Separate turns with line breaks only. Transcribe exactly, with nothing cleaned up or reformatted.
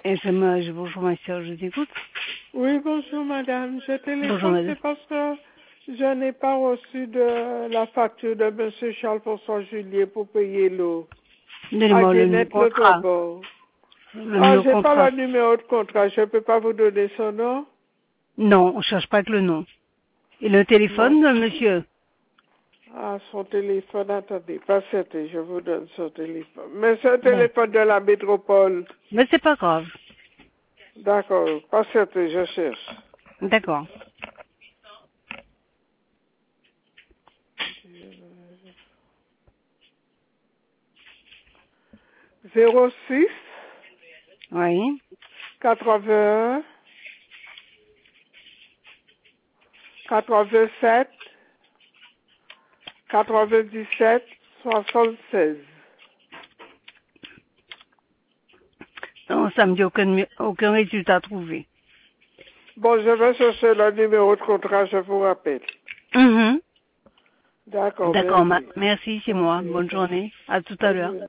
F M A H, bonjour ma soeur, je t'écoute.
Oui, bonjour madame. Je
Bonjour
téléphone,
madame.
c'est parce que je n'ai pas reçu de la facture de monsieur Charles-François Julier pour payer l'eau. À
Donnez-moi le numéro de
Guénette le
contrat.
Trébord.
Le
Ah,
numéro de
j'ai pas
contrat.
le numéro de contrat. Je peux pas vous donner son nom.
Non, on cherche pas que le nom. Et le téléphone,
Non.
euh, monsieur?
Ah, son téléphone, attendez, patientez, je vous donne son téléphone. Mais c'est un
Bon.
téléphone de la métropole.
Mais c'est pas grave.
D'accord, patientez, je cherche.
D'accord.
zéro six
Oui.
quatre-vingt-un quatre-vingt-sept quatre-vingt-dix-sept soixante-seize.
Non, ça me dit aucun, numé- aucun résultat à trouver.
Bon, je vais chercher le numéro de contrat, je vous rappelle.
Mhm.
D'accord,
D'accord, ma-
merci.
merci, c'est moi.
Merci.
Bonne journée. À tout à
Bonne
l'heure.
journée.